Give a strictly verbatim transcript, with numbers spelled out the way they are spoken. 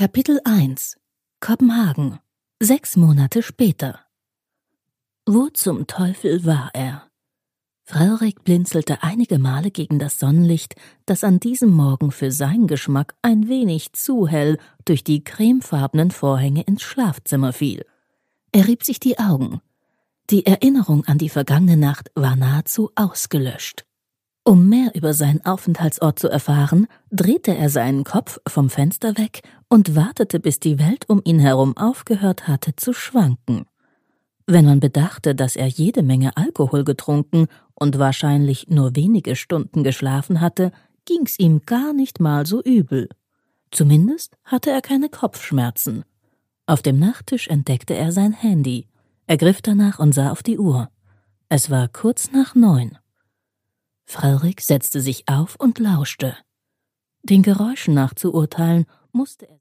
Kapitel eins Kopenhagen. Sechs Monate später. Wo zum Teufel war er? Frederik blinzelte einige Male gegen das Sonnenlicht, das an diesem Morgen für seinen Geschmack ein wenig zu hell durch die cremefarbenen Vorhänge ins Schlafzimmer fiel. Er rieb sich die Augen. Die Erinnerung an die vergangene Nacht war nahezu ausgelöscht. Um mehr über seinen Aufenthaltsort zu erfahren, drehte er seinen Kopf vom Fenster weg und wartete, bis die Welt um ihn herum aufgehört hatte zu schwanken. Wenn man bedachte, dass er jede Menge Alkohol getrunken und wahrscheinlich nur wenige Stunden geschlafen hatte, ging's ihm gar nicht mal so übel. Zumindest hatte er keine Kopfschmerzen. Auf dem Nachttisch entdeckte er sein Handy. Er griff danach und sah auf die Uhr. Es war kurz nach neun. Frederik setzte sich auf und lauschte. Den Geräuschen nach zu urteilen, musste er